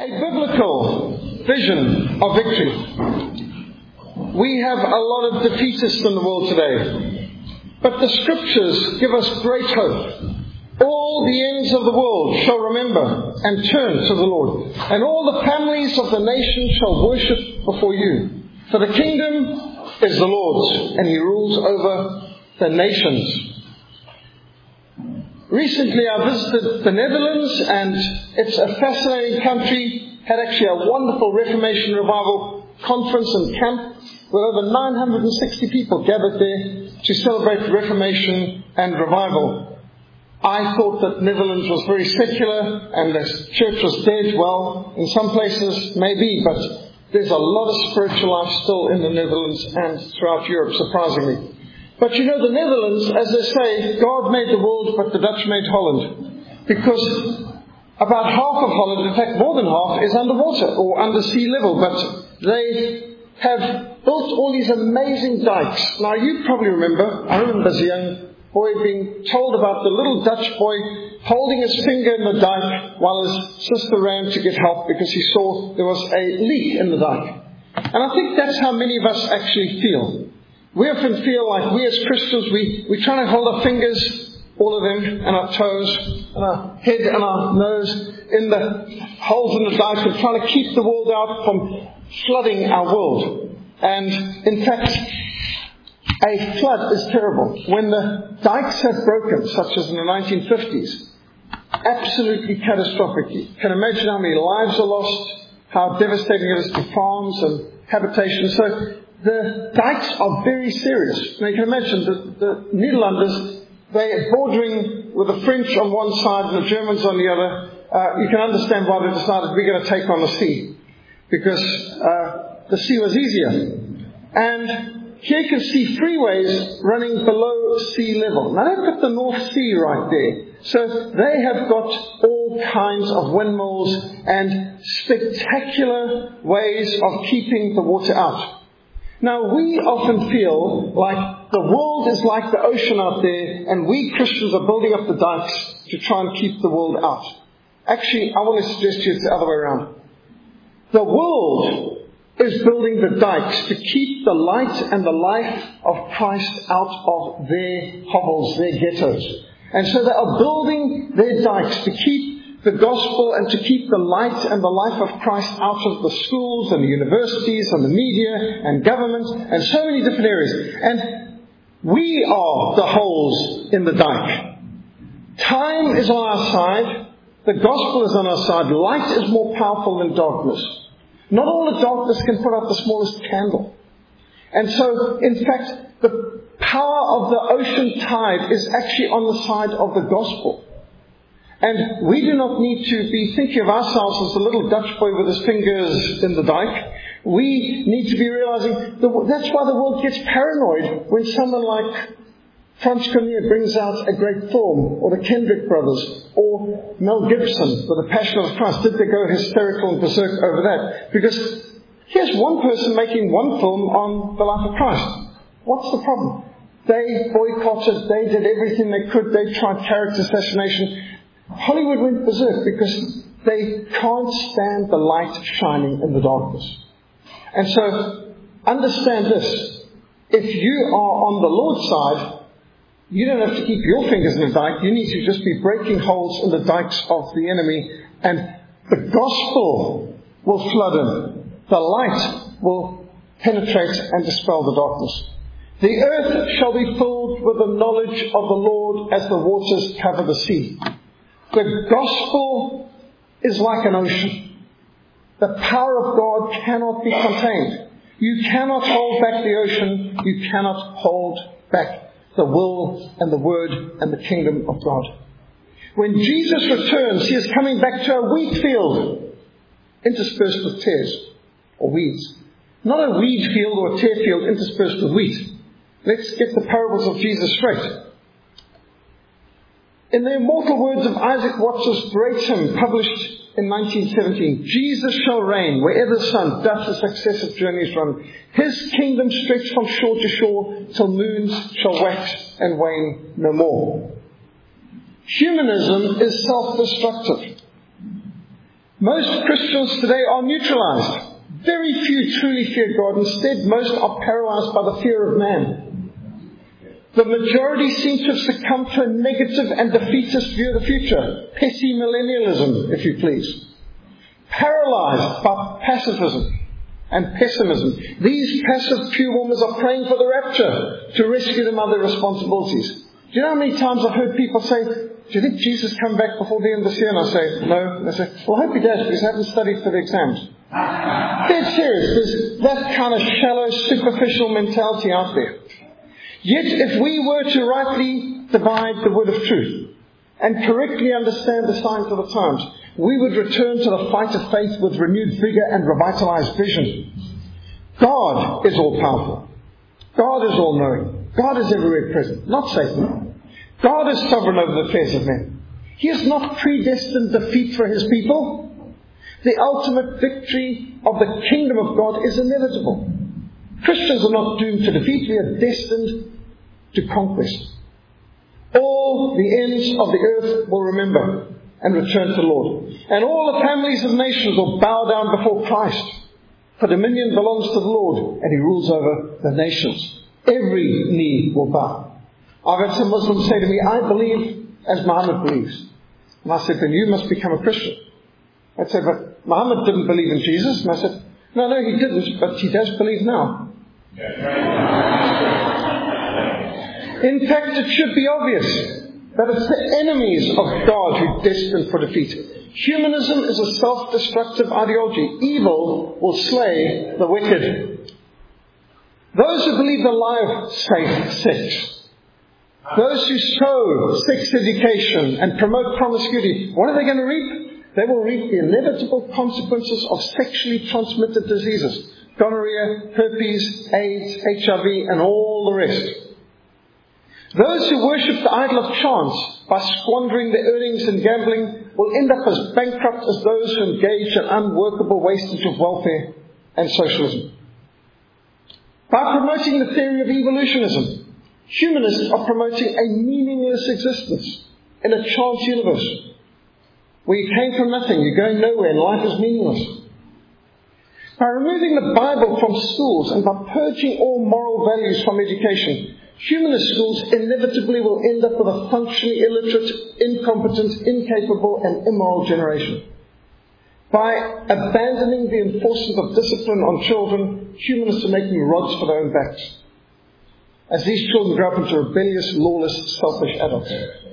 a biblical vision of victory. We have a lot of defeatists in the world today, but the Scriptures give us great hope. All the ends of the world shall remember and turn to the Lord, and all the families of the nations shall worship before you. For the kingdom is the Lord's, and He rules over the nations. Recently I visited the Netherlands, and it's a fascinating country. Had actually a wonderful Reformation Revival conference and camp with over 960 people gathered there to celebrate Reformation and Revival. I thought that Netherlands was very secular and the church was dead. Well, in some places maybe, but there's a lot of spiritual life still in the Netherlands and throughout Europe, surprisingly. But you know, the Netherlands, as they say, God made the world, but the Dutch made Holland. Because about half of Holland, in fact more than half, is underwater or under sea level. But they have built all these amazing dikes. Now you probably remember, I remember as a young boy being told about the little Dutch boy holding his finger in the dike while his sister ran to get help because he saw there was a leak in the dike. And I think that's how many of us actually feel. We often feel like we as Christians, we try to hold our fingers, all of them, and our toes, and our head and our nose in the holes in the dike and trying to keep the world out from flooding our world. And in fact, a flood is terrible. When the dikes have broken, such as in the 1950s, absolutely catastrophic. You can imagine how many lives are lost, how devastating it is to farms and habitation. So the dikes are very serious. Now you can imagine the Netherlanders, they are bordering with the French on one side and the Germans on the other. You can understand why they decided we're going to take on the sea. Because the sea was easier. And here you can see freeways running below sea level. Now they've got the North Sea right there. So they have got all kinds of windmills and spectacular ways of keeping the water out. Now we often feel like the world is like the ocean out there, and we Christians are building up the dikes to try and keep the world out. Actually, I want to suggest to you it's the other way around. The world is building the dikes to keep the light and the life of Christ out of their hovels, their ghettos. And so they are building their dikes to keep the gospel and to keep the light and the life of Christ out of the schools and the universities and the media and government and so many different areas. And we are the holes in the dike. Time is on our side. The gospel is on our side. Light is more powerful than darkness. Not all the darkness can put out the smallest candle. And so, in fact, the power of the ocean tide is actually on the side of the gospel. And we do not need to be thinking of ourselves as a little Dutch boy with his fingers in the dike. We need to be realizing that's why the world gets paranoid when someone like Frans Cornier brings out a great film, or the Kendrick brothers, or Mel Gibson with The Passion of Christ. Did they go hysterical and berserk over that? Because here's one person making one film on the life of Christ. What's the problem? They boycotted, they did everything they could, they tried character assassination. Hollywood went berserk because they can't stand the light shining in the darkness. And so, understand this. If you are on the Lord's side, you don't have to keep your fingers in the dike. You need to just be breaking holes in the dikes of the enemy. And the gospel will flood in. The light will penetrate and dispel the darkness. The earth shall be filled with the knowledge of the Lord as the waters cover the sea. The gospel is like an ocean. The power of God cannot be contained. You cannot hold back the ocean. You cannot hold back the will and the word and the kingdom of God. When Jesus returns, He is coming back to a wheat field interspersed with tares or weeds. Not a weed field or a tare field interspersed with wheat. Let's get the parables of Jesus straight. In the immortal words of Isaac Watts's great hymn published in 1917, Jesus shall reign wherever the sun doth the successive journeys run. His kingdom stretched from shore to shore till moons shall wax and wane no more. Humanism is self-destructive. Most Christians today are neutralized. Very few truly fear God. Instead, most are paralyzed by the fear of man. The majority seem to have succumbed to a negative and defeatist view of the future. Pessimillennialism, if you please. Paralyzed by pacifism and pessimism. These passive pew warmers are praying for the rapture to rescue them of their responsibilities. Do you know how many times I've heard people say, do you think Jesus will come back before the end of this year? And I say, no. And they say, well, I hope he does, because I haven't studied for the exams. Dead serious. There's that kind of shallow, superficial mentality out there. Yet, if we were to rightly divide the word of truth and correctly understand the signs of the times, we would return to the fight of faith with renewed vigor and revitalized vision. God is all-powerful. God is all-knowing. God is everywhere present, not Satan. God is sovereign over the affairs of men. He has not predestined defeat for His people. The ultimate victory of the kingdom of God is inevitable. Christians are not doomed to defeat. We are destined to conquest. All the ends of the earth will remember and return to the Lord. And all the families of nations will bow down before Christ. For dominion belongs to the Lord, and He rules over the nations. Every knee will bow. I've had some Muslims say to me, I believe as Muhammad believes. And I said, then you must become a Christian. I'd say, but Muhammad didn't believe in Jesus. And I said, no, he didn't, but he does believe now. In fact, it should be obvious that it's the enemies of God who are destined for defeat. Humanism is a self-destructive ideology. Evil will slay the wicked. Those who believe the lie of safe sex, those who sow sex education and promote promiscuity, what are they going to reap? They will reap the inevitable consequences of sexually transmitted diseases. Gonorrhea, herpes, AIDS, HIV, and all the rest. Those who worship the idol of chance by squandering their earnings in gambling will end up as bankrupt as those who engage in unworkable wastage of welfare and socialism. By promoting the theory of evolutionism, humanists are promoting a meaningless existence in a chance universe where you came from nothing, you're going nowhere, and life is meaningless. By removing the Bible from schools and by purging all moral values from education, humanist schools inevitably will end up with a functionally illiterate, incompetent, incapable, and immoral generation. By abandoning the enforcement of discipline on children, humanists are making rods for their own backs, as these children grow up into rebellious, lawless, selfish adults.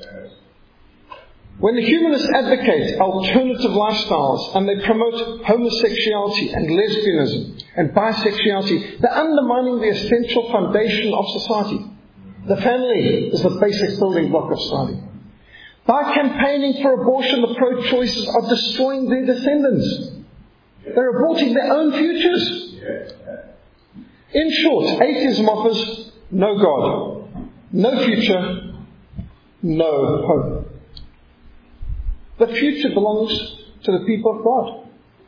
When the humanists advocate alternative lifestyles and they promote homosexuality and lesbianism and bisexuality, they're undermining the essential foundation of society. The family is the basic building block of society. By campaigning for abortion, the pro-choicers are destroying their descendants. They're aborting their own futures. In short, atheism offers no God, no future, no hope. The future belongs to the people of God.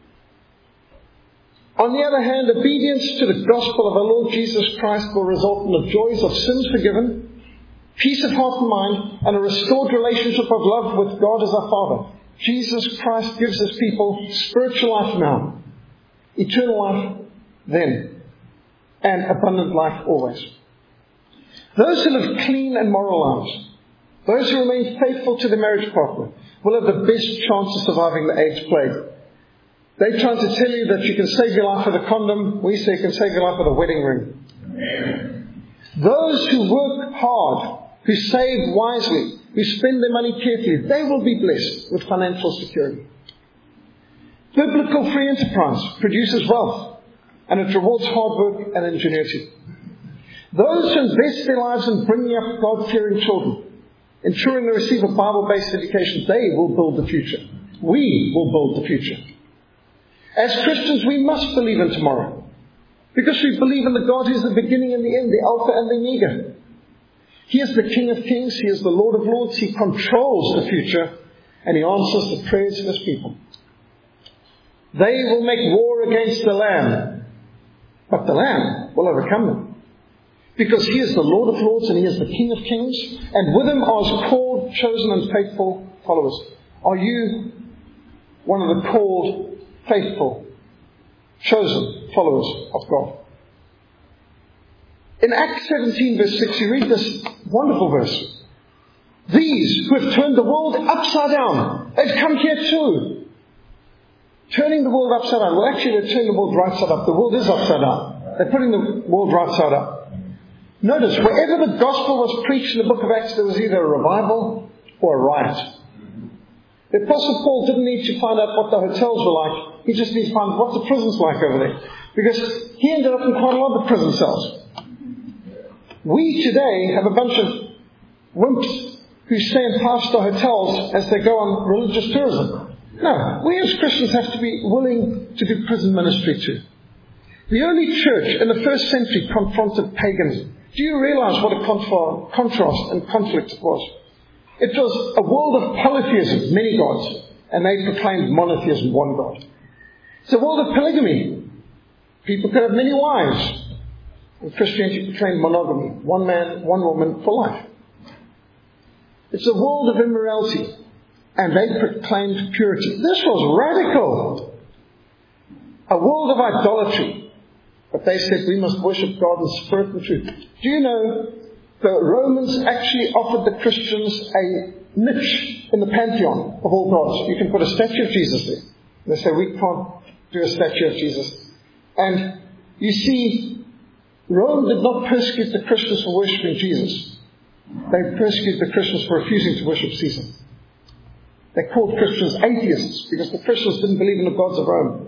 On the other hand, obedience to the gospel of our Lord Jesus Christ will result in the joys of sins forgiven, peace of heart and mind, and a restored relationship of love with God as our Father. Jesus Christ gives His people spiritual life now, eternal life then, and abundant life always. Those who live clean and moral lives, those who remain faithful to their marriage partner, will have the best chance of surviving the AIDS plague. They're trying to tell you that you can save your life with a condom. We say you can save your life with a wedding ring. Amen. Those who work hard, who save wisely, who spend their money carefully, they will be blessed with financial security. Biblical free enterprise produces wealth, and it rewards hard work and ingenuity. Those who invest their lives in bringing up God-fearing children, ensuring they receive a Bible-based education, they will build the future. We will build the future. As Christians, we must believe in tomorrow, because we believe in the God who is the beginning and the end, the Alpha and the Omega. He is the King of Kings. He is the Lord of Lords. He controls the future, and He answers the prayers of His people. They will make war against the Lamb, but the Lamb will overcome them, because He is the Lord of Lords and He is the King of Kings, and with Him are His called, chosen, and faithful followers. Are you one of the called, faithful, chosen followers of God. In Acts 17 verse 6, you read this wonderful verse. These who have turned the world upside down, they've come here too. Turning the world upside down. Well, actually, they're turning the world right side up. The world is upside down. They're putting the world right side up. Notice, wherever the gospel was preached in the book of Acts, there was either a revival or a riot. The Apostle Paul didn't need to find out what the hotels were like. He just needed to find out what the prisons were like over there. Because he ended up in quite a lot of prison cells. We today have a bunch of wimps who stay in five-star hotels as they go on religious tourism. No, we as Christians have to be willing to do prison ministry too. The early church in the first century confronted paganism. Do you realize what a contrast and conflict it was? It was a world of polytheism, many gods, and they proclaimed monotheism, one God. It's a world of polygamy. People could have many wives. And Christianity proclaimed monogamy, one man, one woman for life. It's a world of immorality, and they proclaimed purity. This was radical. A world of idolatry. But they said we must worship God in spirit and truth. Do you know the Romans actually offered the Christians a niche in the pantheon of all gods? You can put a statue of Jesus there. They say we can't do a statue of Jesus. And you see, Rome did not persecute the Christians for worshipping Jesus. They persecuted the Christians for refusing to worship Caesar. They called Christians atheists because the Christians didn't believe in the gods of Rome.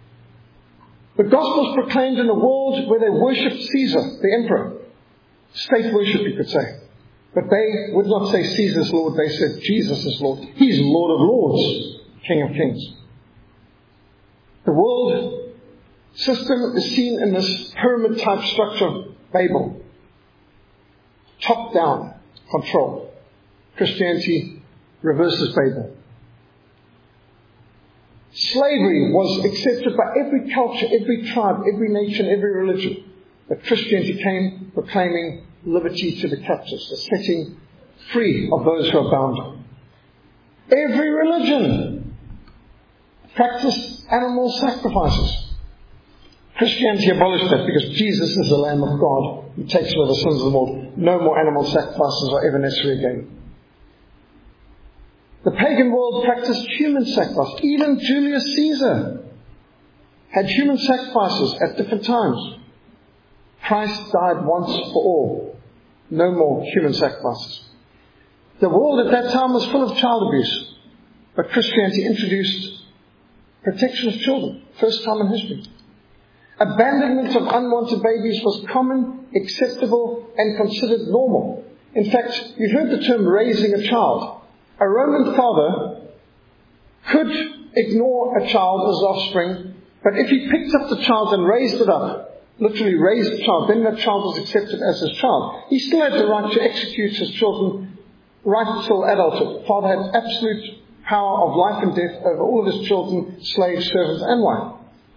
The gospel is proclaimed in a world where they worshipped Caesar, the emperor. State worship, you could say. But they would not say Caesar's Lord, they said Jesus is Lord. He's Lord of Lords, King of Kings. The world system is seen in this pyramid-type structure of Babel. Top-down control. Christianity reverses Babel. Slavery was accepted by every culture, every tribe, every nation, every religion. But Christianity came proclaiming liberty to the captives, the setting free of those who are bound. Every religion practiced animal sacrifices. Christianity abolished that because Jesus is the Lamb of God who takes away the sins of the world. No more animal sacrifices are ever necessary again. The pagan world practiced human sacrifice. Even Julius Caesar had human sacrifices at different times. Christ died once for all. No more human sacrifices. The world at that time was full of child abuse. But Christianity introduced protection of children. First time in history. Abandonment of unwanted babies was common, acceptable, and considered normal. In fact, you've heard the term raising a child. A Roman father could ignore a child as offspring, but if he picked up the child and raised it up, literally raised the child, then that child was accepted as his child. He still had the right to execute his children right till adulthood. The father had absolute power of life and death over all of his children, slaves, servants, and wife.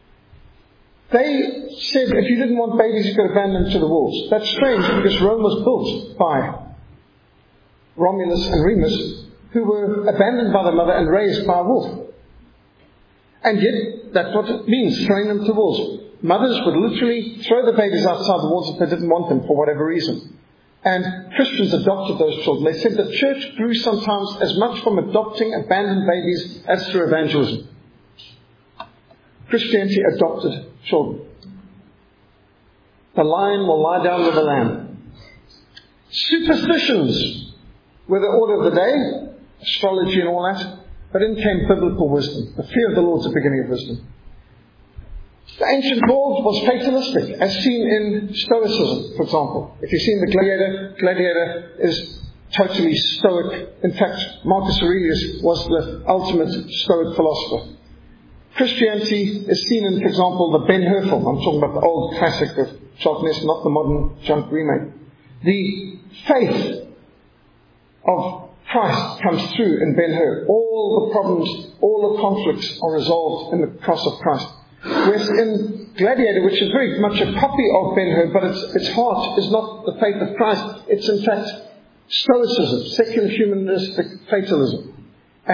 They said if you didn't want babies, you could abandon them to the wolves. That's strange because Rome was built by Romulus and Remus, who were abandoned by the mother and raised by a wolf. And yet, that's what it means, throwing them to wolves. Mothers would literally throw the babies outside the walls if they didn't want them for whatever reason. And Christians adopted those children. They said the church grew sometimes as much from adopting abandoned babies as through evangelism. Christianity adopted children. The lion will lie down with the lamb. Superstitions were the order of the day. Astrology and all that, but in came biblical wisdom. The fear of the Lord is the beginning of wisdom. The ancient world was fatalistic, as seen in Stoicism, for example. If you've seen the Gladiator is totally Stoic. In fact, Marcus Aurelius was the ultimate Stoic philosopher. Christianity is seen in, for example, the Ben-Hur film. I'm talking about the old classic of Charlton Heston, not the modern junk remake. The faith of Christ comes through in Ben-Hur. All the problems, all the conflicts are resolved in the cross of Christ. Whereas in Gladiator, which is very much a copy of Ben-Hur, but its heart is not the faith of Christ. It's in fact Stoicism, secular humanistic fatalism. And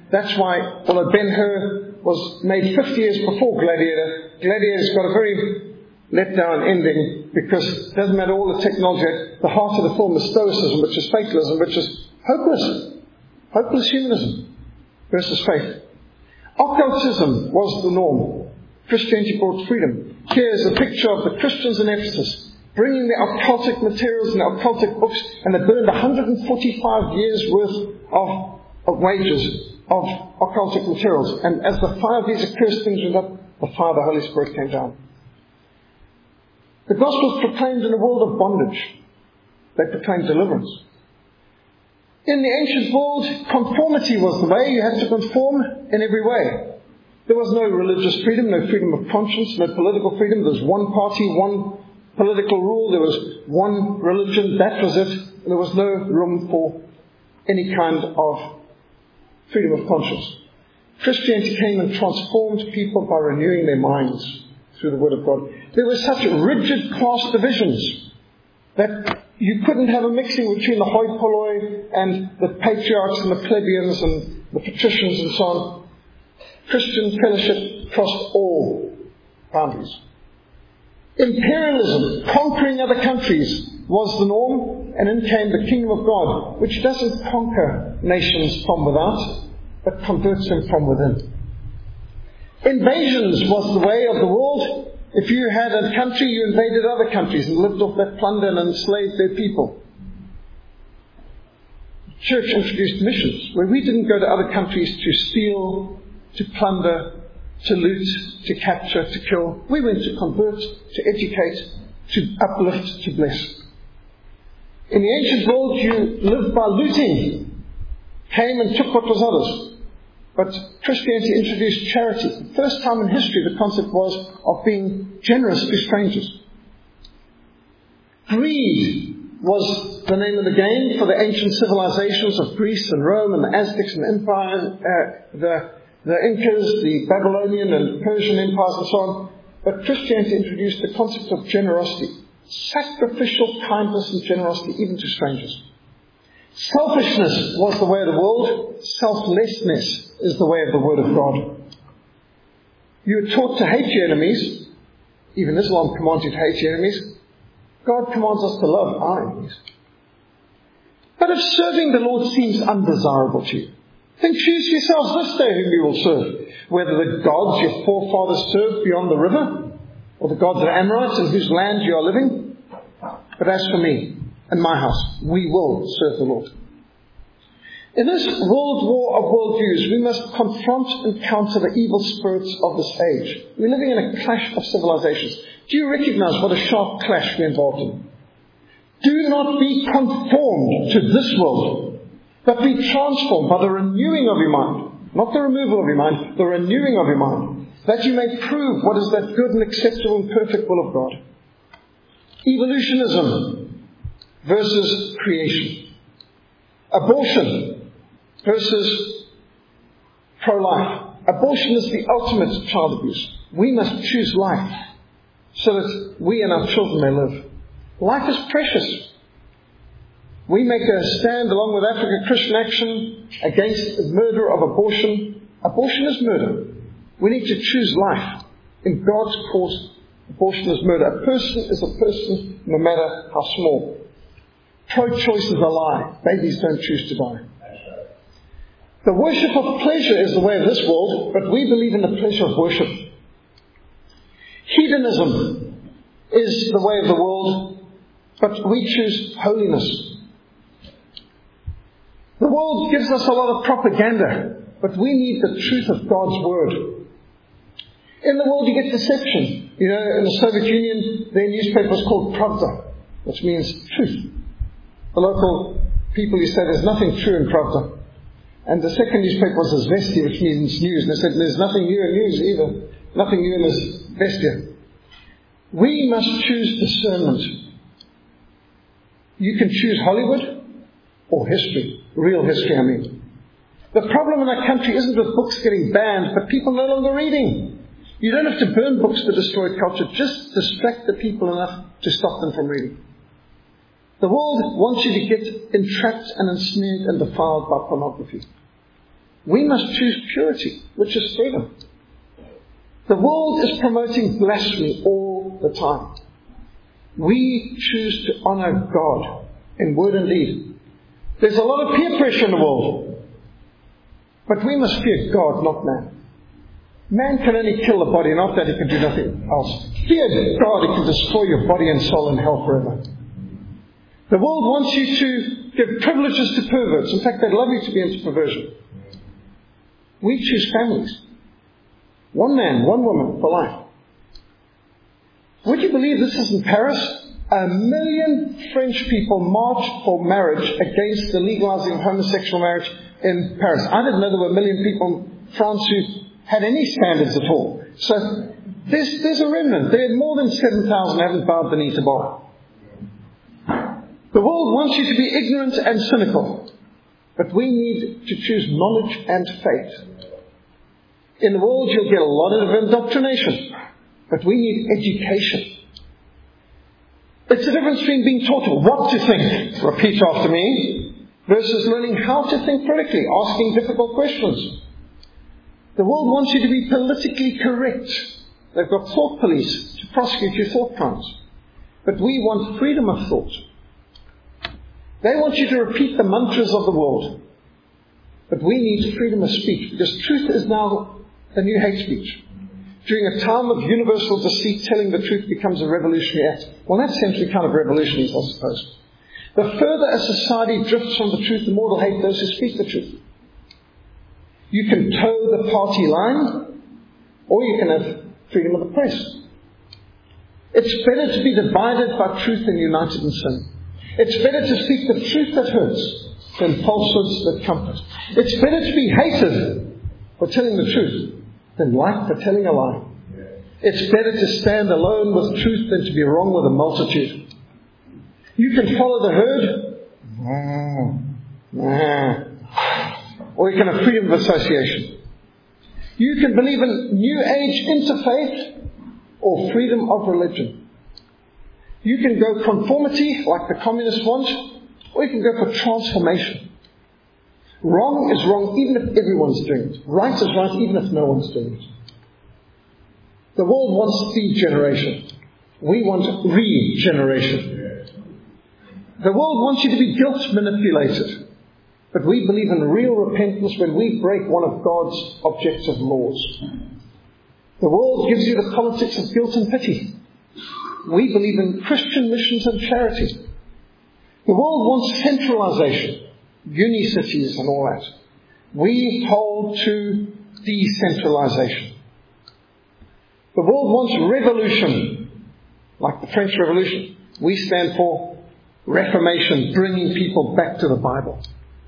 that's why, although Ben-Hur was made 50 years before Gladiator, Gladiator's got a very let-down ending, because it doesn't matter all the technology. The heart of the film is Stoicism, which is fatalism, which is hopeless humanism versus faith. Occultism was the norm. Christianity brought freedom. Here's a picture of the Christians in Ephesus bringing the occultic materials and the occultic books, and they burned 145 years worth of wages of occultic materials. And as the fire of these accursed things went up, the fire of the Holy Spirit came down. The gospel is proclaimed in a world of bondage. They proclaimed deliverance. In the ancient world, conformity was the way. You had to conform in every way. There was no religious freedom, no freedom of conscience, no political freedom. There was one party, one political rule. There was one religion. That was it. There was no room for any kind of freedom of conscience. Christianity came and transformed people by renewing their minds through the Word of God. There were such rigid class divisions that you couldn't have a mixing between the hoi polloi and the patriarchs and the plebeians and the patricians and so on. Christian fellowship crossed all boundaries. Imperialism, conquering other countries, was the norm, and in came the kingdom of God, which doesn't conquer nations from without, but converts them from within. Invasions was the way of the world. If you had a country, you invaded other countries and lived off that plunder and enslaved their people. The church introduced missions, where we didn't go to other countries to steal, to plunder, to loot, to capture, to kill. We went to convert, to educate, to uplift, to bless. In the ancient world, you lived by looting, came and took what was others. But Christianity introduced charity. The first time in history, the concept was of being generous to strangers. Greed was the name of the game for the ancient civilizations of Greece and Rome and the Aztecs and Empire, the Incas, the Babylonian and Persian empires and so on. But Christianity introduced the concept of generosity. Sacrificial kindness and generosity even to strangers. Selfishness was the way of the world. Selflessness is the way of the Word of God. You were taught to hate your enemies. Even Islam commands you to hate your enemies. God commands us to love our enemies. But if serving the Lord seems undesirable to you, then choose yourselves this day whom you will serve. Whether the gods your forefathers served beyond the river, or the gods of the Amorites in whose land you are living. But as for me and my house, we will serve the Lord. In this world war of worldviews, we must confront and counter the evil spirits of this age. We're living in a clash of civilizations. Do you recognize what a sharp clash we're involved in? Do not be conformed to this world, but be transformed by the renewing of your mind. Not the removal of your mind, the renewing of your mind, that you may prove what is that good and acceptable and perfect will of God. Evolutionism versus creation. Abortion versus pro-life. Abortion is the ultimate child abuse. We must choose life so that we and our children may live. Life is precious. We make a stand along with Africa Christian Action against the murder of abortion. Abortion is murder. We need to choose life. In God's cause, abortion is murder. A person is a person no matter how small. Pro-choice is a lie. Babies don't choose to die. The worship of pleasure is the way of this world, but we believe in the pleasure of worship. Hedonism is the way of the world, but we choose holiness. The world gives us a lot of propaganda, but we need the truth of God's Word. In the world you get deception. You know, in the Soviet Union, their newspaper was called Pravda, which means truth. The local people used to say there's nothing true in Pravda. And the second newspaper was Izvestia, which means news. And they said there's nothing new in news either. Nothing new in Izvestia. We must choose discernment. You can choose Hollywood or history. Real history, I mean. The problem in our country isn't with books getting banned, but people no longer reading. You don't have to burn books to destroy culture. Just distract the people enough to stop them from reading. The world wants you to get entrapped and ensnared and defiled by pornography. We must choose purity, which is freedom. The world is promoting blasphemy all the time. We choose to honor God in word and deed. There's a lot of peer pressure in the world. But we must fear God, not man. Man can only kill the body, not that he can do nothing else. Fear God, he can destroy your body and soul in hell forever. The world wants you to give privileges to perverts. In fact, they'd love you to be into perversion. We choose families. One man, one woman for life. Would you believe this is in Paris? 1 million French people marched for marriage against the legalizing of homosexual marriage in Paris. I didn't know there were 1 million people in France who had any standards at all. So there's a remnant. There are more than 7,000 haven't bowed the knee to Baal. The world wants you to be ignorant and cynical. But we need to choose knowledge and faith. In the world you'll get a lot of indoctrination. But we need education. It's the difference between being taught what to think, repeat after me, versus learning how to think critically, asking difficult questions. The world wants you to be politically correct. They've got thought police to prosecute your thought crimes. But we want freedom of thought. They want you to repeat the mantras of the world. But we need freedom of speech, because truth is now the new hate speech. During a time of universal deceit, telling the truth becomes a revolutionary act. Well, in that sense, we're kind of revolutionaries, I suppose. The further a society drifts from the truth, the more it'll hate those who speak the truth. You can toe the party line, or you can have freedom of the press. It's better to be divided by truth than united in sin. It's better to speak the truth that hurts than falsehoods that comfort. It's better to be hated for telling the truth than liked for telling a lie. It's better to stand alone with truth than to be wrong with a multitude. You can follow the herd, or you can have freedom of association. You can believe in New Age interfaith or freedom of religion. You can go conformity, like the communists want, or you can go for transformation. Wrong is wrong even if everyone's doing it. Right is right even if no one's doing it. The world wants degeneration. We want regeneration. The world wants you to be guilt manipulated. But we believe in real repentance when we break one of God's objective laws. The world gives you the politics of guilt and pity. We believe in Christian missions and charity. The world wants centralization, uni-cities and all that. We hold to decentralization. The world wants revolution, like the French Revolution. We stand for reformation, bringing people back to the Bible.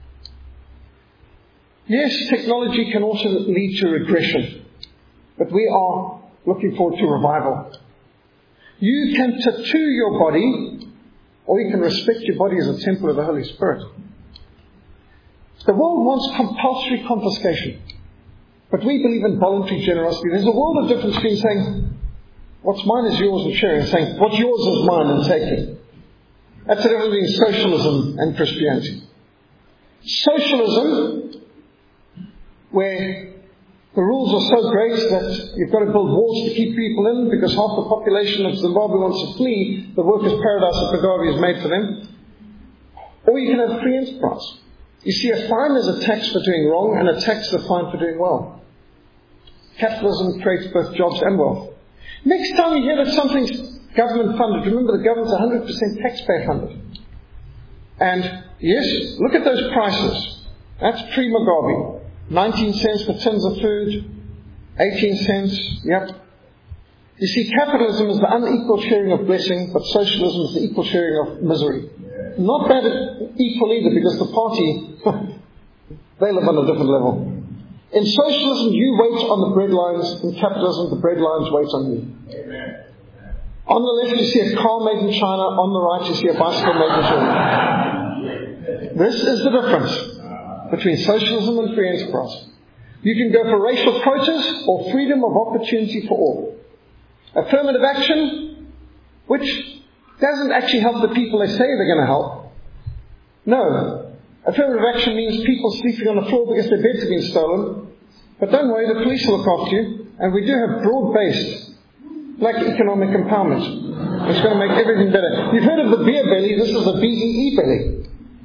Yes, technology can also lead to regression, but we are looking forward to revival. You can tattoo your body, or you can respect your body as a temple of the Holy Spirit. The world wants compulsory confiscation, but we believe in voluntary generosity. There's a world of difference between saying, what's mine is yours and sharing, and saying, what's yours is mine and taking. That's the difference between socialism and Christianity. Socialism, where the rules are so great that you've got to build walls to keep people in because half the population of Zimbabwe wants to flee the workers' paradise that Mugabe has made for them. Or you can have free enterprise. You see, a fine is a tax for doing wrong, and a tax is a fine for doing well. Capitalism creates both jobs and wealth. Next time you hear that something's government funded, remember the government's 100% taxpayer funded. And yes, look at those prices. That's pre-Mugabe. 19 cents for tins of food, 18 cents, yep. You see, capitalism is the unequal sharing of blessing, but socialism is the equal sharing of misery. Not bad equal either, because the party, they live on a different level. In socialism, you wait on the bread lines. In capitalism, the bread lines wait on you. Amen. On the left, you see a car made in China. On the right, you see a bicycle made in China. This is the difference between socialism and free enterprise. You can go for racial quotas or freedom of opportunity for all. Affirmative action, which doesn't actually help the people they say they're going to help. No, Affirmative action means people sleeping on the floor because their beds have been stolen. But don't worry, the police will look after you. And we do have broad-based black economic empowerment. It's going to make everything better. You've heard of the beer belly. This is the BEE belly.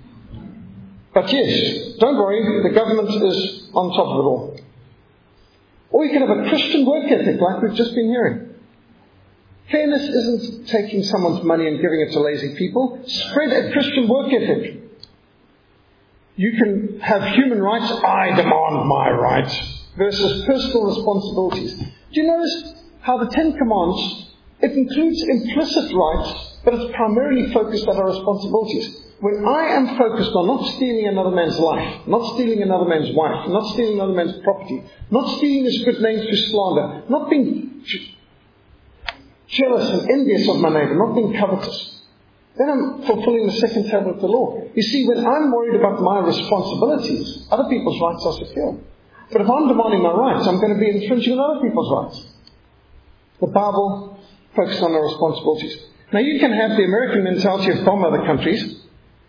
But yes, don't worry, the government is on top of it all. Or you can have a Christian work ethic like we've just been hearing. Fairness isn't taking someone's money and giving it to lazy people. Spread a Christian work ethic. You can have human rights, I demand my rights, versus personal responsibilities. Do you notice how the Ten Commandments, it includes implicit rights, but it's primarily focused on our responsibilities. When I am focused on not stealing another man's life, not stealing another man's wife, not stealing another man's property, not stealing his good name through slander, not being jealous and envious of my neighbour, not being covetous, then I'm fulfilling the second tablet of the law. You see, when I'm worried about my responsibilities, other people's rights are secure. But if I'm demanding my rights, I'm going to be infringing on other people's rights. The Bible focuses on our responsibilities. Now, you can have the American mentality of bomb other countries.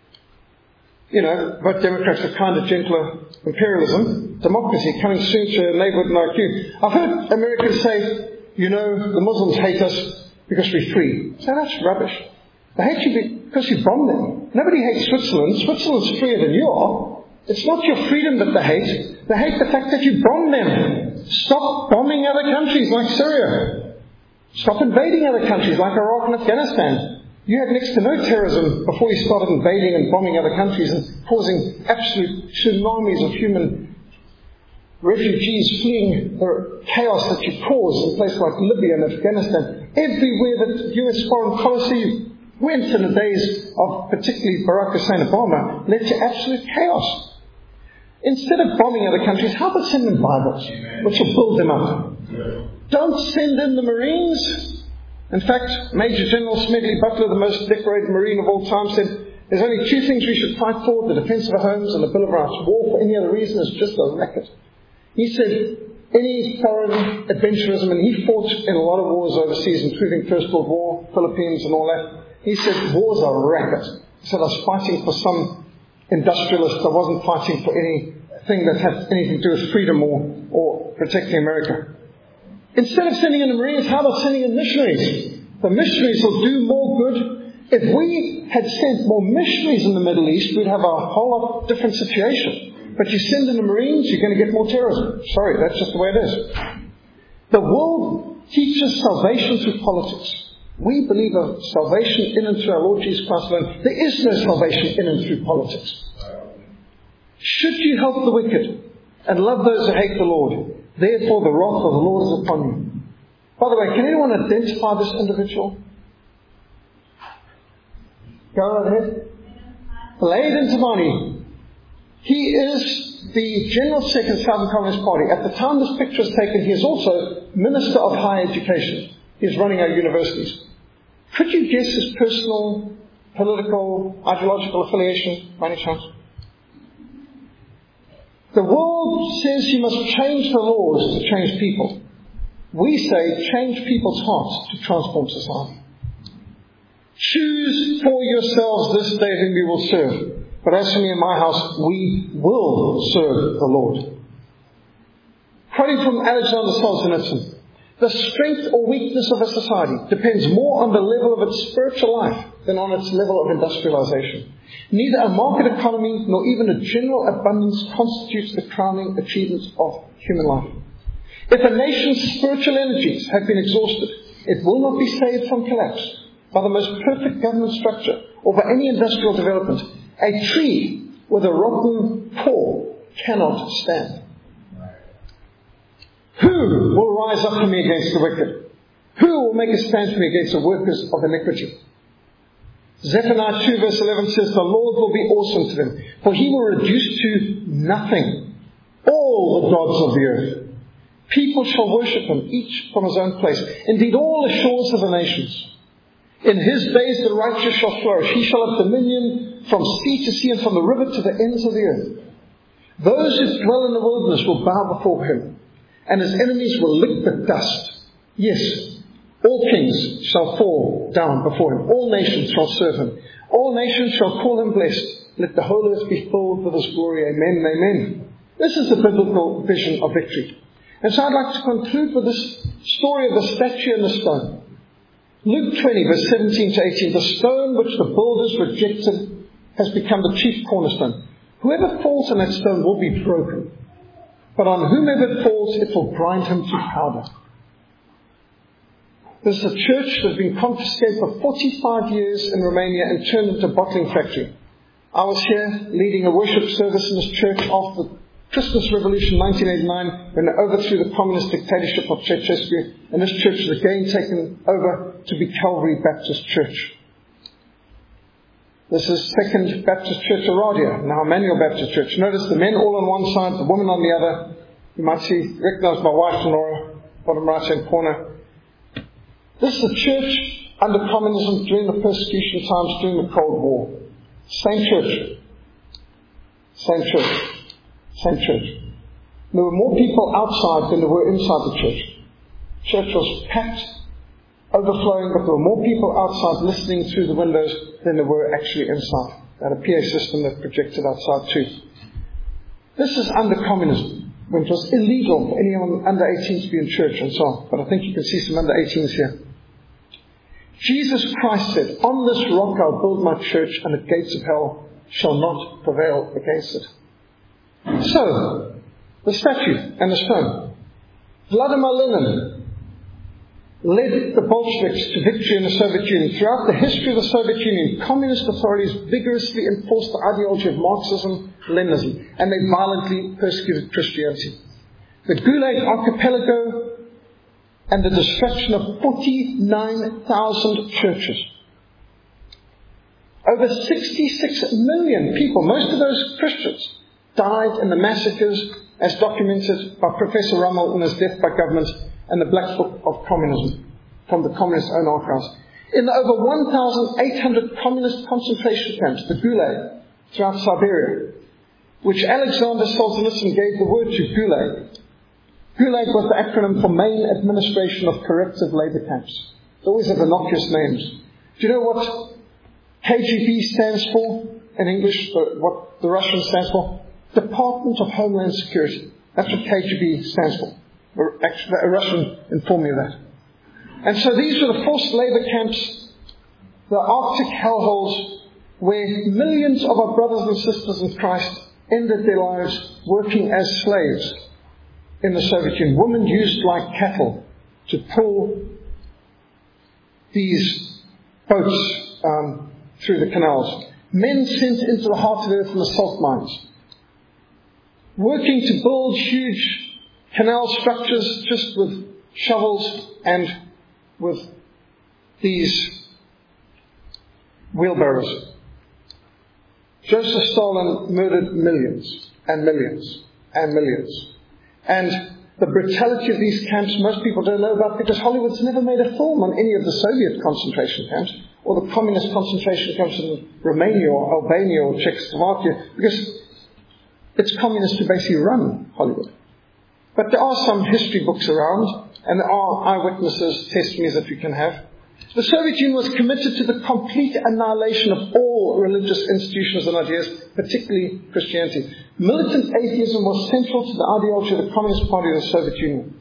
You know, vote Democrats for kinder, gentler imperialism, democracy coming soon to a neighborhood like you. I've heard Americans say, you know, the Muslims hate us because we're free. So that's rubbish. They hate you because you bomb them. Nobody hates Switzerland. Switzerland's freer than you are. It's not your freedom that they hate. They hate the fact that you bomb them. Stop bombing other countries like Syria. Stop invading other countries like Iraq and Afghanistan. You had next to no terrorism before you started invading and bombing other countries and causing absolute tsunamis of human refugees fleeing the chaos that you caused in places like Libya and Afghanistan. Everywhere that US foreign policy went in the days of particularly Barack Hussein Obama led to absolute chaos. Instead of bombing other countries, how about send them Bibles, which will build them up? Don't send in the Marines. In fact, Major General Smedley Butler, the most decorated Marine of all time, said there's only two things we should fight for: the defense of our homes and the Bill of Rights. War for any other reason is just a racket. He said any foreign adventurism, and he fought in a lot of wars overseas, including First World War, Philippines and all that. He said wars are a racket. He said I was fighting for some industrialist. I wasn't fighting for anything that had anything to do with freedom or protecting America. Instead of sending in the Marines, how about sending in missionaries? The missionaries will do more good. If we had sent more missionaries in the Middle East, we'd have a whole lot different situation. But you send in the Marines, you're going to get more terrorism. Sorry, that's just the way it is. The world teaches salvation through politics. We believe of salvation in and through our Lord Jesus Christ alone. There is no salvation in and through politics. Should you help the wicked and love those who hate the Lord, therefore the wrath of the Lord is upon you. By the way, can anyone identify this individual? Go right ahead. Laden Tamani. He is the General Secretary of the Southern Communist Party. At the time this picture is taken, he is also Minister of Higher Education. He's running our universities. Could you guess his personal, political, ideological affiliation by any chance? The world says you must change the laws to change people. We say change people's hearts to transform society. Choose for yourselves this day whom you will serve. But as for me and my house, we will serve the Lord. Quoting from Alexander Solzhenitsyn, the strength or weakness of a society depends more on the level of its spiritual life than on its level of industrialization. Neither a market economy nor even a general abundance constitutes the crowning achievements of human life. If a nation's spiritual energies have been exhausted, it will not be saved from collapse by the most perfect government structure or by any industrial development. A tree with a rotten core cannot stand. Who will rise up for me against the wicked? Who will make a stand for me against the workers of iniquity? Zephaniah 2 verse 11 says, the Lord will be awesome to them, for he will reduce to nothing all the gods of the earth. People shall worship him, each from his own place. Indeed, all the shores of the nations. In his days the righteous shall flourish. He shall have dominion from sea to sea and from the river to the ends of the earth. Those who dwell in the wilderness will bow before him, and his enemies will lick the dust. Yes, all kings shall fall down before him. All nations shall serve him. All nations shall call him blessed. Let the whole earth be filled with His glory. Amen and amen. This is the biblical vision of victory. And so I'd like to conclude with this story of the statue and the stone. Luke 20, verse 17 to 18. The stone which the builders rejected has become the chief cornerstone. Whoever falls on that stone will be broken. But on whomever it falls, it will grind him to powder. This is a church that has been confiscated for 45 years in Romania and turned into a bottling factory. I was here leading a worship service in this church after the Christmas Revolution 1989, when they overthrew the communist dictatorship of Ceausescu, and this church was again taken over to be Calvary Baptist Church. This is Second Baptist Church Aradia, now Emmanuel Baptist Church. Notice the men all on one side, the women on the other. You might recognize my wife, Nora, bottom right-hand corner. This is a church under communism during the persecution times, during the Cold War. Same church. Same church. Same church. There were more people outside than there were inside the church. Church was packed, overflowing, but there were more people outside listening through the windows than there were actually inside. They had a PA system that projected outside too. This is under communism, when it was illegal for anyone under 18 to be in church and so on. But I think you can see some under 18s here. Jesus Christ said, "On this rock I'll build my church, and the gates of hell shall not prevail against it." So, the statue and the stone. Vladimir Lenin led the Bolsheviks to victory in the Soviet Union. Throughout the history of the Soviet Union, communist authorities vigorously enforced the ideology of Marxism, Leninism, and they violently persecuted Christianity. The Gulag Archipelago and the destruction of 49,000 churches. Over 66 million people, most of those Christians, died in the massacres as documented by Professor Rummel in his Death by Government and the Black Book of Communism from the Communist Own Archives. In the over 1,800 communist concentration camps, the Gulag, throughout Siberia, which Alexander Solzhenitsyn gave the word to Gulag. Gulag was the acronym for Main Administration of Corrective Labor Camps. They always have innocuous names. Do you know what KGB stands for in English, what the Russian stands for? Department of Homeland Security. That's what KGB stands for. Actually, a Russian informed me of that. And so these were the forced labor camps, the Arctic hellholes, where millions of our brothers and sisters in Christ ended their lives working as slaves in the Soviet Union. Women used like cattle to pull these boats through the canals. Men sent into the heart of the earth in the salt mines, working to build huge canal structures just with shovels and with these wheelbarrows. Joseph Stalin murdered millions and millions and millions. And the brutality of these camps, most people don't know about because Hollywood's never made a film on any of the Soviet concentration camps or the communist concentration camps in Romania or Albania or Czechoslovakia, because it's communists who basically run Hollywood. But there are some history books around, and there are eyewitnesses, testimonies that we can have. The Soviet Union was committed to the complete annihilation of all religious institutions and ideas, particularly Christianity. Militant atheism was central to the ideology of the Communist Party of the Soviet Union.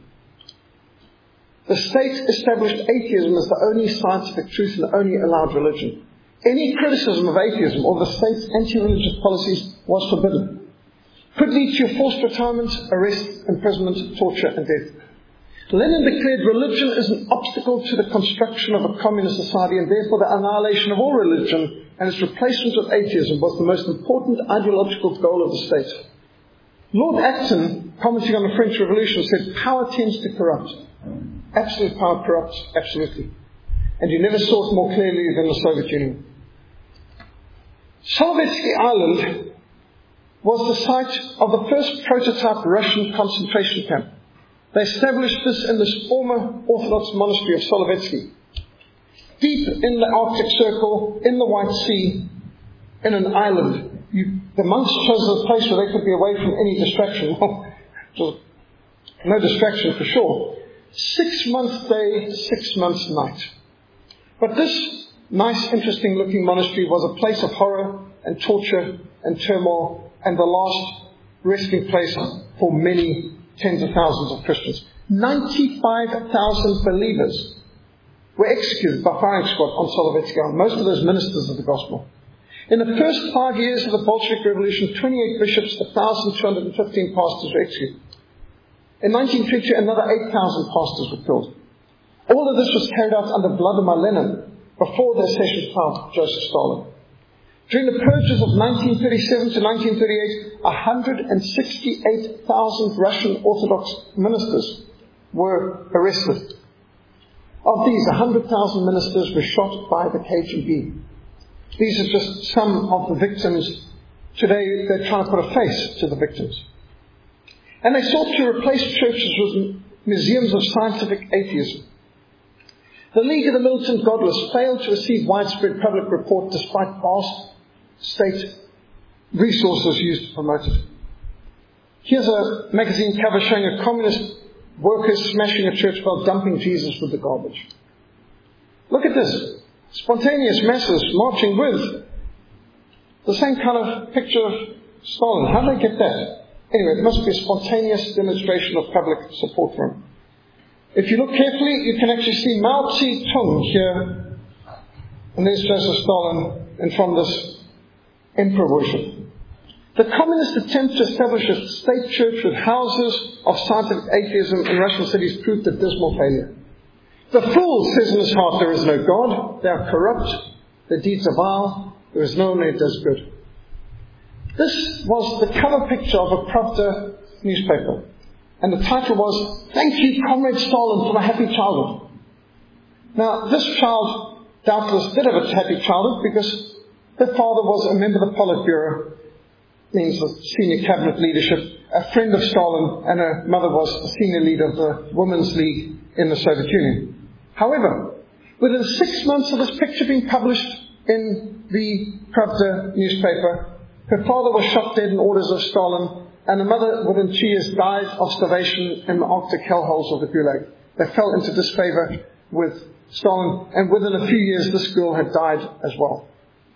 The state established atheism as the only scientific truth and the only allowed religion. Any criticism of atheism or the state's anti-religious policies was forbidden. Could lead to your forced retirement, arrest, imprisonment, torture, and death. Lenin declared religion is an obstacle to the construction of a communist society, and therefore the annihilation of all religion and its replacement with atheism was the most important ideological goal of the state. Lord Acton, commenting on the French Revolution, said, "Power tends to corrupt. Absolute power corrupts absolutely." And you never saw it more clearly than the Soviet Union. Solovetsky Island was the site of the first prototype Russian concentration camp. They established this in this former Orthodox monastery of Solovetsky, deep in the Arctic Circle, in the White Sea, in an island. The monks chose a place where they could be away from any distraction. Well, it was no distraction for sure. 6 months day, 6 months night. But this nice, interesting looking monastery was a place of horror and torture and turmoil, and the last resting place for many tens of thousands of Christians. 95,000 believers were executed by firing squad on Solovetski, most of those ministers of the gospel. In the first 5 years of the Bolshevik Revolution, 28 bishops, 1,215 pastors were executed. In 1922, another 8,000 pastors were killed. All of this was carried out under Vladimir Lenin before the accession of Joseph Stalin. During the purges of 1937 to 1938, 168,000 Russian Orthodox ministers were arrested. Of these, 100,000 ministers were shot by the KGB. These are just some of the victims. Today, they're trying to put a face to the victims. And they sought to replace churches with museums of scientific atheism. The League of the Militant Godless failed to receive widespread public report despite vast state resources used to promote it. Here's a magazine cover showing a communist workers smashing a church bell, dumping Jesus with the garbage. Look at this. Spontaneous masses marching with the same kind of picture of Stalin. How did they get that? Anyway, it must be a spontaneous demonstration of public support for him. If you look carefully, you can actually see Mao Zedong here, and there's Joseph Stalin, and from this emperor worship. The communist attempt to establish a state church with houses of scientific atheism in Russian cities proved a dismal failure. The fool says in his heart, there is no God, they are corrupt, their deeds are vile, there is no one who does good. This was the cover picture of a Pravda newspaper. And the title was, "Thank you, Comrade Stalin, for my happy childhood." Now, this child doubtless did have a happy childhood because her father was a member of the Politburo, means the senior cabinet leadership, a friend of Stalin, and her mother was the senior leader of the Women's League in the Soviet Union. However, within 6 months of this picture being published in the Pravda newspaper, her father was shot dead in orders of Stalin, and the mother, within 2 years, died of starvation in the Arctic hellholes of the Gulag. They fell into disfavor with Stalin, and within a few years, this girl had died as well.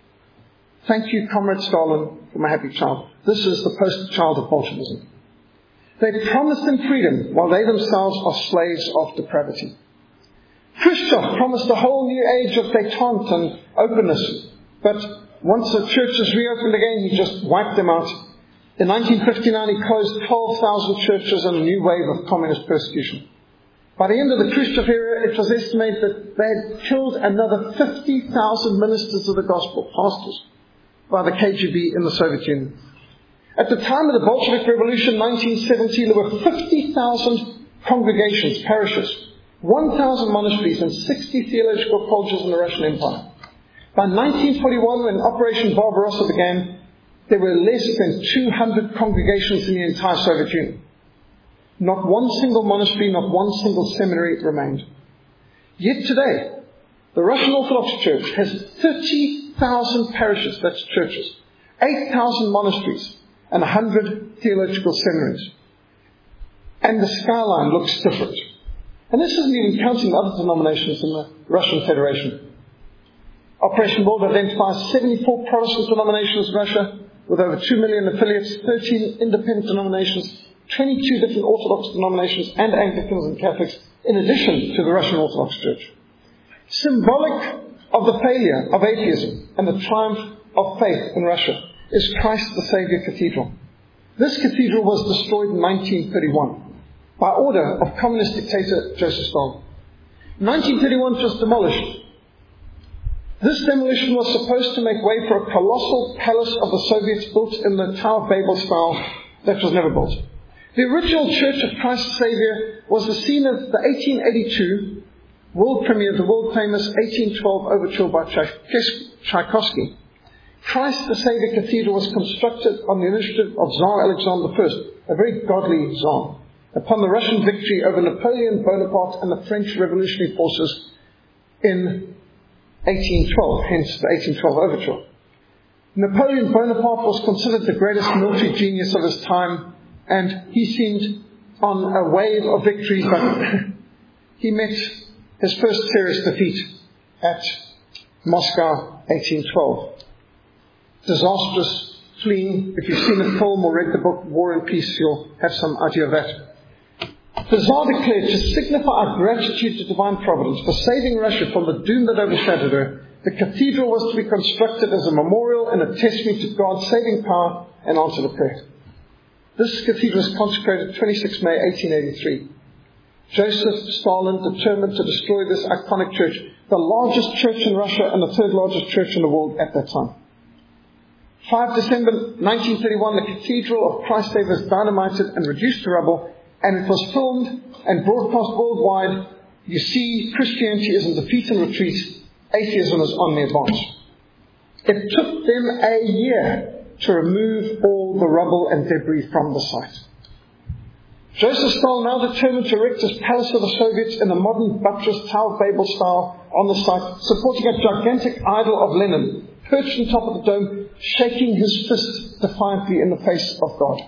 Thank you, Comrade Stalin, for my happy child. This is the poster child of Bolshevism. They promised them freedom while they themselves are slaves of depravity. Khrushchev promised a whole new age of détente and openness, but once the churches reopened again, he just wiped them out. In 1959, he closed 12,000 churches and a new wave of communist persecution. By the end of the Khrushchev era, it was estimated that they had killed another 50,000 ministers of the gospel, pastors, by the KGB in the Soviet Union. At the time of the Bolshevik Revolution, 1917, there were 50,000 congregations, parishes, 1,000 monasteries, and 60 theological colleges in the Russian Empire. By 1941, when Operation Barbarossa began, there were less than 200 congregations in the entire Soviet Union. Not one single monastery, not one single seminary remained. Yet today, the Russian Orthodox Church has 30,000 parishes, that's churches, 8,000 monasteries, and 100 theological seminaries. And the skyline looks different. And this isn't even counting other denominations in the Russian Federation. Operation World identifies 74 Protestant denominations in Russia, with over 2 million affiliates, 13 independent denominations, 22 different Orthodox denominations, and Anglicans and Catholics, in addition to the Russian Orthodox Church. Symbolic of the failure of atheism and the triumph of faith in Russia is Christ the Saviour Cathedral. This cathedral was destroyed in 1931 by order of communist dictator Joseph Stalin. In 1931 it was demolished. This demolition was supposed to make way for a colossal palace of the Soviets built in the Tower of Babel style that was never built. The original Church of Christ the Saviour was the scene of the 1882 world premiere of the world-famous 1812 overture by Tchaikovsky. Christ the Saviour Cathedral was constructed on the initiative of Tsar Alexander I, a very godly Tsar, upon the Russian victory over Napoleon Bonaparte and the French revolutionary forces in 1812, hence the 1812 overture. Napoleon Bonaparte was considered the greatest military genius of his time, and he seemed on a wave of victory, but he met his first serious defeat at Moscow, 1812. disastrous fleeing. If you've seen the film or read the book War and Peace, you'll have some idea of that. The Tsar declared, to signify our gratitude to divine providence for saving Russia from the doom that overshadowed her, the cathedral was to be constructed as a memorial and a testimony to God's saving power and answer to prayer. This cathedral was consecrated 26 May 1883. Joseph Stalin determined to destroy this iconic church, the largest church in Russia and the third largest church in the world at that time. 5 December 1931, the Cathedral of Christ Saviour was dynamited and reduced to rubble, and it was filmed and broadcast worldwide. You see, Christianity is in defeat and retreat. Atheism is on the advance. It took them a year to remove all the rubble and debris from the site. Joseph Stalin now determined to erect his palace of the Soviets in a modern buttressed Tower of Babel style on the site, supporting a gigantic idol of Lenin, perched on top of the dome, shaking his fist defiantly in the face of God.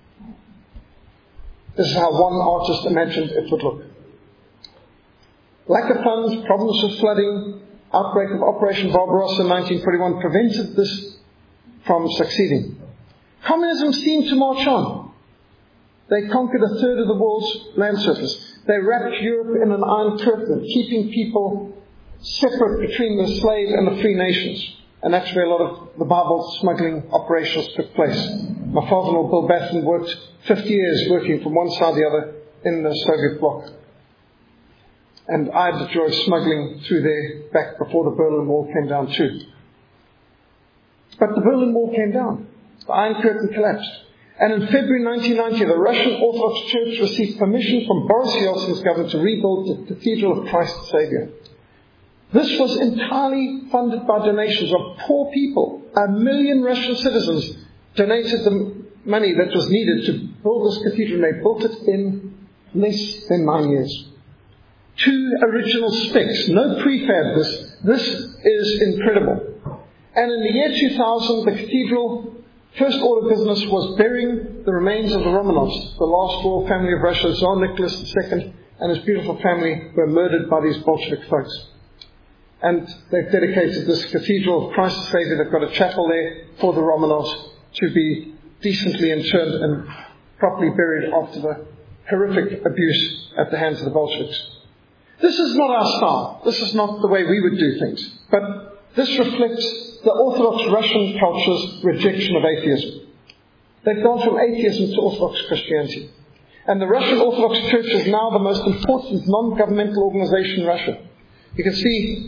This is how one artist imagined it would look. Lack of funds, problems with flooding, outbreak of Operation Barbarossa in 1941 prevented this from succeeding. Communism seemed to march on. They conquered a third of the world's land surface. They wrapped Europe in an iron curtain, keeping people separate between the slave and the free nations. And that's where a lot of the Bible smuggling operations took place. My father-in-law, Bill Batten, worked 50 years working from one side to the other in the Soviet bloc. And I had the joy of smuggling through there back before the Berlin Wall came down too. But the Berlin Wall came down. The Iron Curtain collapsed. And in February 1990, the Russian Orthodox Church received permission from Boris Yeltsin's government to rebuild the Cathedral of Christ the Saviour. This was entirely funded by donations of poor people. 1 million Russian citizens donated the money that was needed to build this cathedral. They built it in less than 9 years. 2 original specs, no prefab. This is incredible. And in the year 2000, the cathedral first order of business was burying the remains of the Romanovs, the last royal family of Russia. Tsar Nicholas II and his beautiful family were murdered by these Bolshevik thugs. And they've dedicated this Cathedral of Christ the Saviour. They've got a chapel there for the Romanovs to be decently interred and properly buried after the horrific abuse at the hands of the Bolsheviks. This is not our style. This is not the way we would do things. But this reflects the Orthodox Russian culture's rejection of atheism. They've gone from atheism to Orthodox Christianity. And the Russian Orthodox Church is now the most important non-governmental organization in Russia. You can see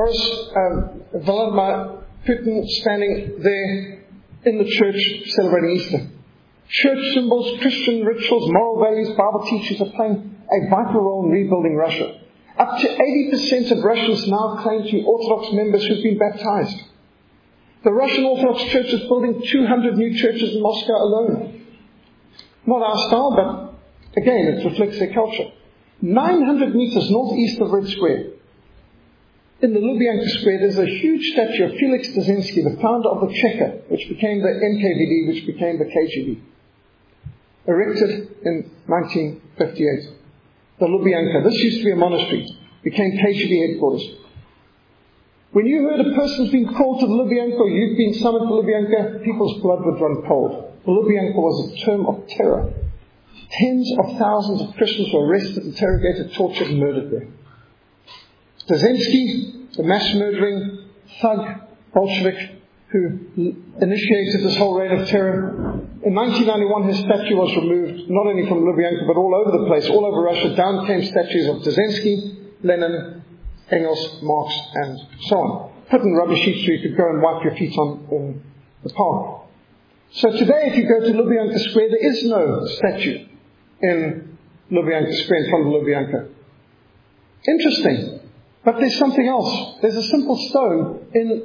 Vladimir Putin standing there in the church celebrating Easter. Church symbols, Christian rituals, moral values, Bible teachings are playing a vital role in rebuilding Russia. Up to 80% of Russians now claim to be Orthodox members who've been baptized. The Russian Orthodox Church is building 200 new churches in Moscow alone. Not our style, but again, it reflects their culture. 900 meters northeast of Red Square, in the Lubyanka Square, there's a huge statue of Felix Dzerzhinsky, the founder of the Cheka, which became the NKVD, which became the KGB. Erected in 1958. The Lubyanka, this used to be a monastery, became KGB headquarters. When you heard a person's been called to the Lubyanka, or you've been summoned to Lubyanka, people's blood would run cold. The Lubyanka was a term of terror. Tens of thousands of Christians were arrested, interrogated, tortured, and murdered there. Dzerzhinsky, the mass murdering thug Bolshevik who initiated this whole reign of terror. In 1991, his statue was removed, not only from Lubyanka, but all over the place, all over Russia. Down came statues of Dzerzhinsky, Lenin, Engels, Marx, and so on. Put in rubber sheets so you could go and wipe your feet on in the park. So today, if you go to Lubyanka Square, there is no statue in Lubyanka Square, in front of Lubyanka. Interesting. But there's something else. There's a simple stone in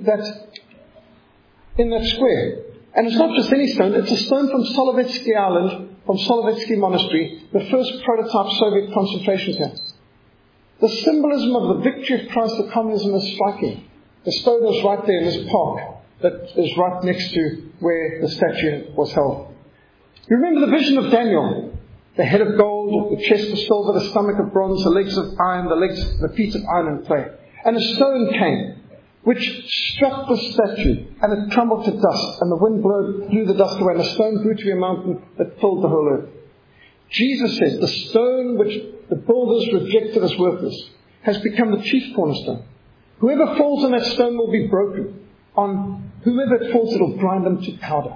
that square. And it's not just any stone, it's a stone from Solovetsky Island, from Solovetsky Monastery, the first prototype Soviet concentration camp. The symbolism of the victory of Christ of communism is striking. The stone is right there in this park that is right next to where the statue was held. You remember the vision of Daniel? The head of gold, the chest of silver, the stomach of bronze, the legs of iron, the feet of iron and clay. And a stone came. which struck the statue, and it crumbled to dust, and the wind blew the dust away, and a stone grew to be a mountain that filled the whole earth. Jesus said, the stone which the builders rejected as worthless has become the chief cornerstone. Whoever falls on that stone will be broken. On whoever it falls, it will grind them to powder.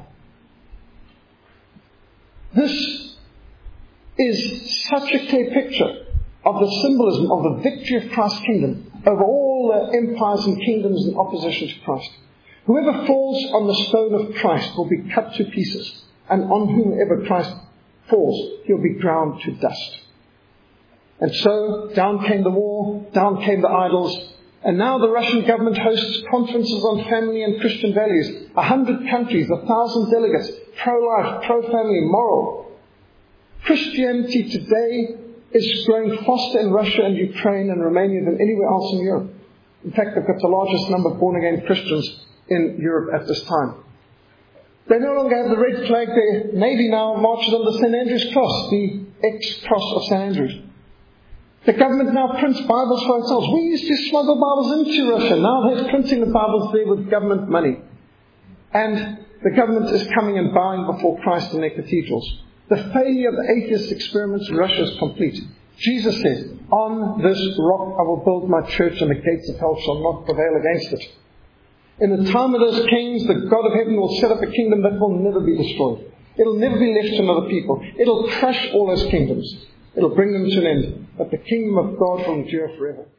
This is such a clear picture of the symbolism of the victory of Christ's kingdom over all the empires and kingdoms in opposition to Christ. Whoever falls on the stone of Christ will be cut to pieces, and on whomever Christ falls, he'll be ground to dust. And so, down came the war, down came the idols, and now the Russian government hosts conferences on family and Christian values. 100 countries, 1,000 delegates, pro-life, pro-family, moral. Christianity today is growing faster in Russia and Ukraine and Romania than anywhere else in Europe. In fact, they've got the largest number of born-again Christians in Europe at this time. They no longer have the red flag. Their navy now marches on the St. Andrew's Cross, the ex-cross of St. Andrews. The government now prints Bibles for ourselves. We used to smuggle Bibles into Russia. Now they're printing the Bibles there with government money. And the government is coming and bowing before Christ in their cathedrals. The failure of the atheist experiments in Russia is complete. Jesus said, on this rock I will build my church, and the gates of hell shall not prevail against it. In the time of those kings, the God of heaven will set up a kingdom that will never be destroyed. It'll never be left to another people. It'll crush all those kingdoms. It'll bring them to an end. But the kingdom of God will endure forever.